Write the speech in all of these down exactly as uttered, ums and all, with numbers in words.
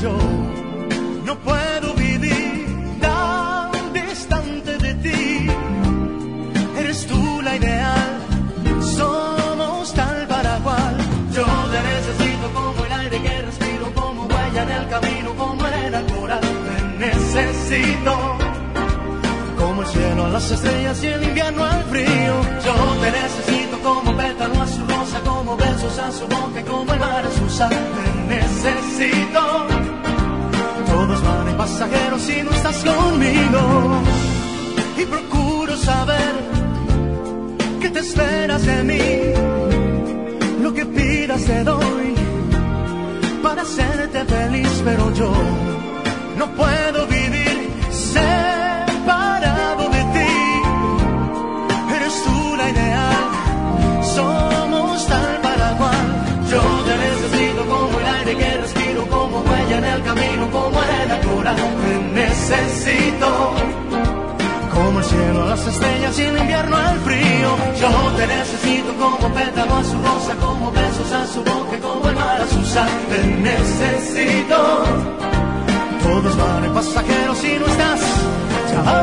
yo no puedo vivir tan distante de ti. Eres tú la ideal, somos tal para cual. Yo te necesito como el aire que respiro, como huella en el camino, como arena coral. Te necesito como el cielo a las estrellas y el invierno al frío. Yo te necesito como pétalo a su rosa, como besos a su boca, como el mar a su sal. Te necesito. Todos van en pasajeros si no estás conmigo. Y procuro saber qué te esperas de mí. Lo que pidas te doy para hacerte feliz, pero yo no puedo vivir separado de ti. Eres tú la ideal, somos tal para cual. Yo te necesito como el aire que respiro, como huella en el camino, como arena coral. Te necesito como el cielo a las estrellas y el invierno al frío. Yo te necesito como pétalo a su rosa, como besos a su boca, como el mar a su sal. Te necesito. Todos van en pasajeros si no estás, ya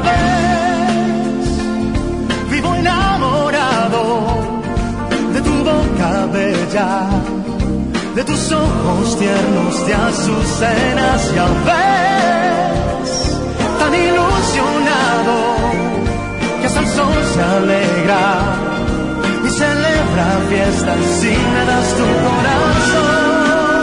ves. Vivo enamorado de tu boca bella, de tus ojos tiernos de azucenas, ya ves. Tan ilusionado que hasta el sol se alegra y celebra fiesta si me das tu corazón.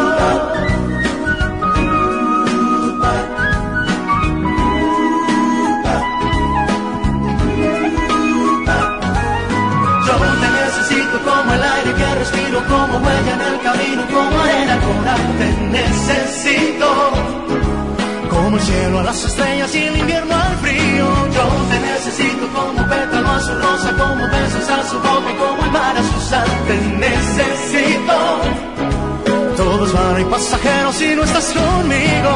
Yo te necesito como el aire que respiro, como huella en el camino, como arena coral. Te necesito como el cielo a las estrellas y el invierno al frío. Yo te necesito como pétalo a su rosa, como besos a su boca, como el mar a su sal. Te necesito. Todos van y pasajeros si no estás conmigo.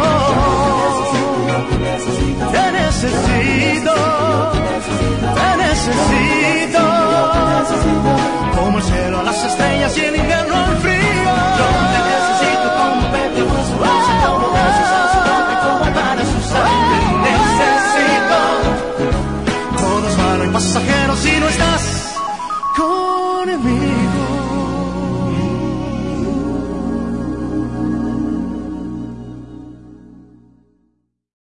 Te necesito, te necesito, como el cielo a las estrellas y el invierno al frío. Yo te necesito como pétalo a su rosa, como besos a su boca, como el mar a su sal. Te necesito. Todos van y pasajeros si no estás.